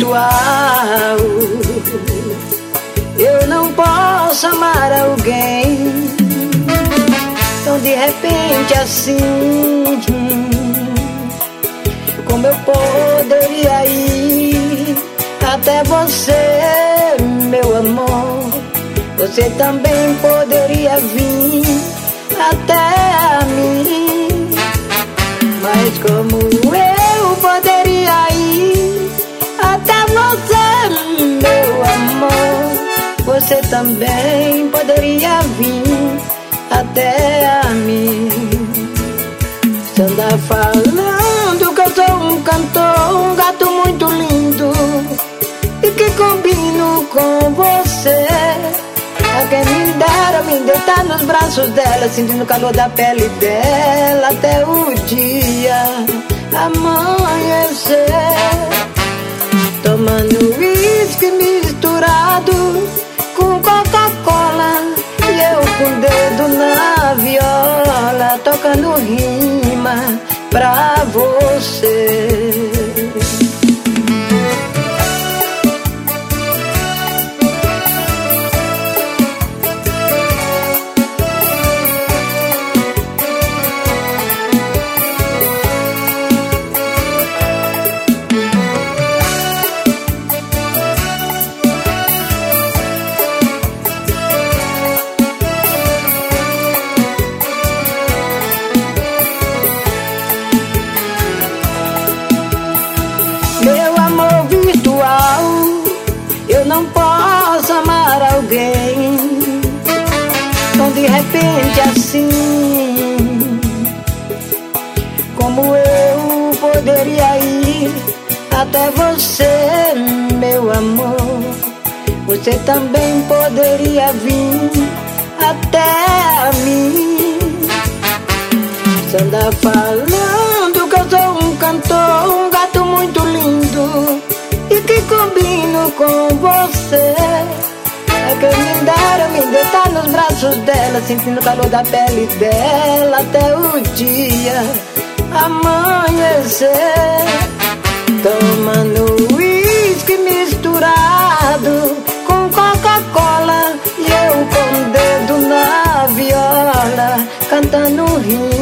virtual. Eu não posso amar alguém tão de repente assim. Como eu poderia ir até você, meu amor? Você também poderia vir até a mim. Mas como eu poderia ir até você, meu amor? Você também poderia vir até a mim. Você anda falando que eu sou um cantor, um gato muito lindo e que combino com você. A quem me dera me deitar nos braços dela, sentindo o calor da pele dela até o dia amanhecer. Tomando uísque misturado com Coca-Cola e eu com o dedo na viola, tocando rima pra você. Meu amor virtual, eu não posso amar alguém tão de repente assim. Como eu poderia ir até você, meu amor? Você também poderia vir até a mim. Você anda falando que eu sou um cantor, um gato muito lindo e que combino com você. É que me dera me deitar nos braços dela, sentindo o calor da pele dela até o dia amanhecer. Tomando uísque misturado com Coca-Cola e eu com o dedo na viola, cantando rima